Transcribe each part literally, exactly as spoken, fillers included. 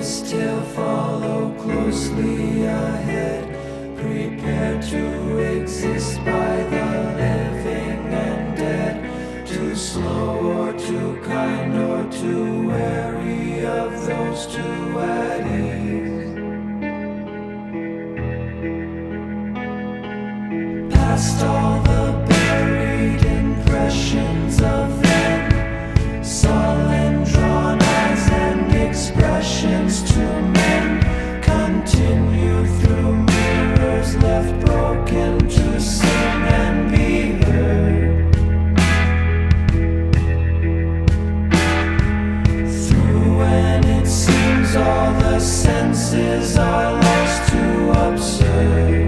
this tale, follow closely ahead. Prepare to exist by the living and dead. Too slow or too kind or too wary of those two at ease. Past all the buried impressions of them, sullen drawn eyes and expressions to men continue through mirrors left broken to sing and be heard. Through when it seems all the senses are lost to observe.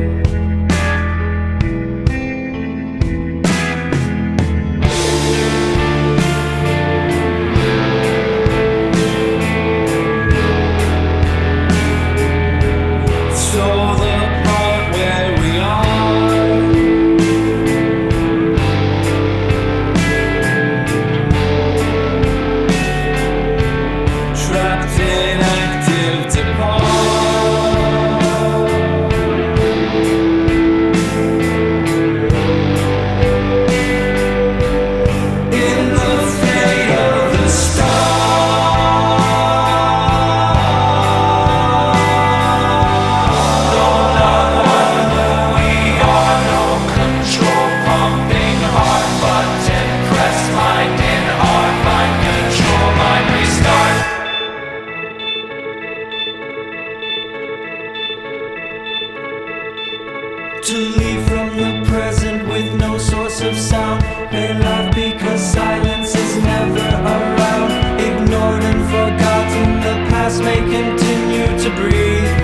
To leave from the present with no source of sound. They laugh because silence is never around. Ignored and forgotten, the past may continue to breathe.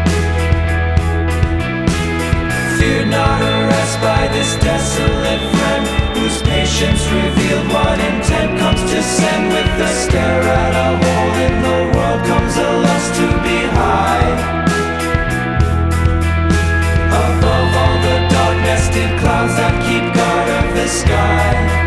Fear not arrest by this desolate friend, whose patience revealed what intent comes to send. With a stare at a hole in the world comes a lust to be high. Above all the dark nested clouds that keep guard of the sky.